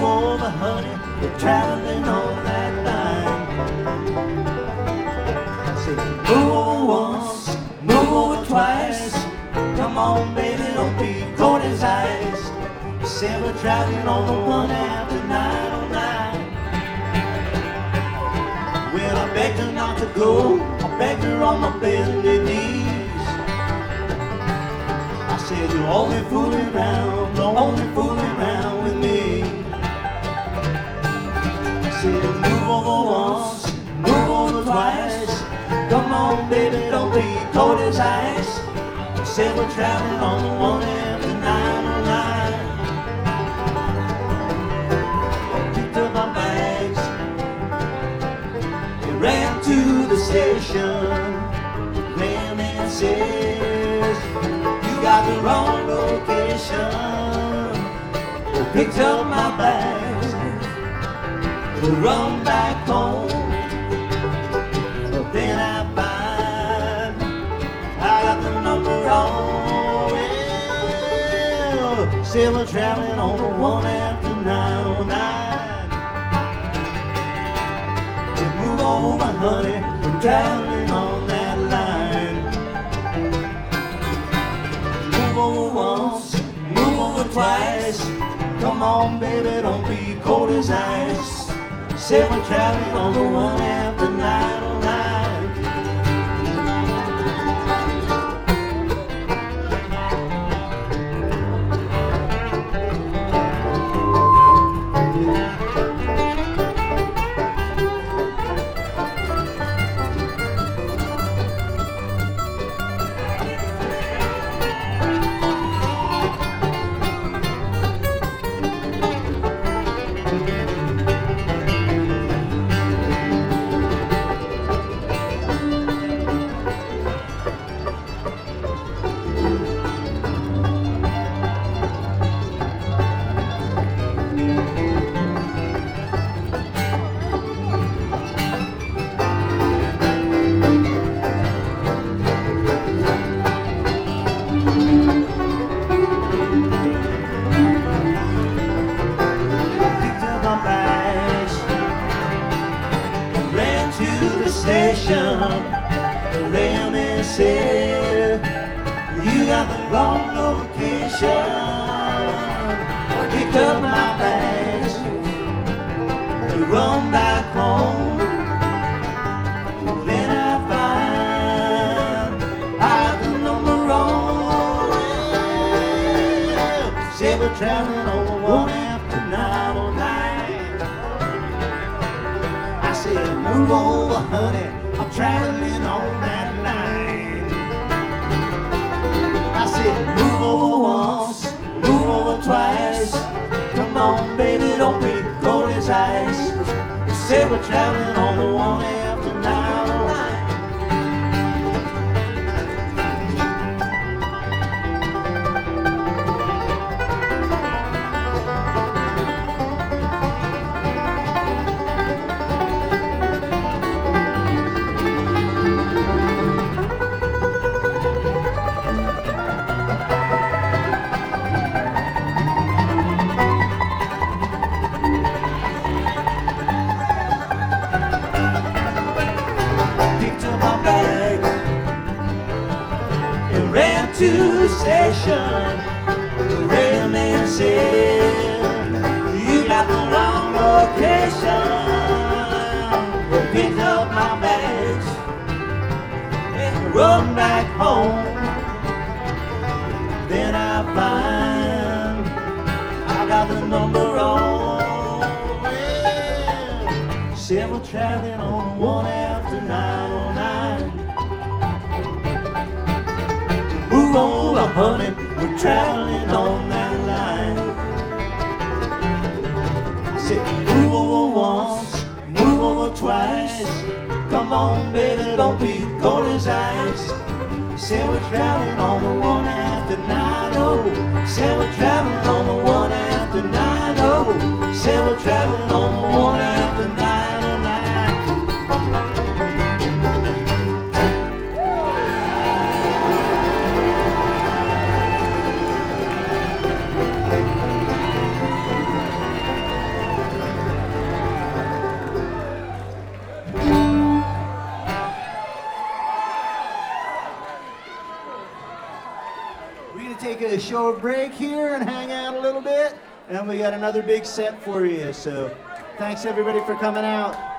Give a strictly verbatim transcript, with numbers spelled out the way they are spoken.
Move over, honey, we're traveling on that line. I said, move over once, move over twice. Come on, baby, don't be cold as ice. I said we're traveling on the one after nine oh nine. Well, I begged her not to go, I begged her on my bended knees. I said, you're only fooling around, you're only fooling around with me. I said, move over once, move over twice. Come on, baby, don't be cold as ice. I said we're traveling on the one after nine oh nine. Picked up my bags and ran to the station. Ran and says, you got the wrong location. Picked up my bags to run back home. But then I find I got the number wrong. Well, still we're traveling on the one after nine oh nine. We move over, honey, we're traveling on that line. Move over once, move over twice. Come on, baby, don't be cold as ice. Say we're traveling on the one after nine oh nine. You got the wrong location. Picked up my bags to run back home. Then I find I got the number wrong. Well, say we're traveling on the one after nine oh nine. I said, move over, honey, I'm traveling on that line. I said, move over once, move over twice. Come on, baby, don't be cold as ice. You said we're traveling on the one after nine oh nine. To the station, the railman said, you got the wrong location. Picked up my bags and run back home. Then I find I got the number wrong. Well, said we're traveling on one after nine oh nine. Move over, honey, we're traveling on that line. I said, move over once, move over twice. Come on, baby, don't be cold as ice. Say we're traveling on the one after nine oh. Say we're traveling on the one after nine oh. Say we're traveling on the one after nine oh nine. a short break here and hang out a little bit. And we got another big set for you. So thanks everybody for coming out.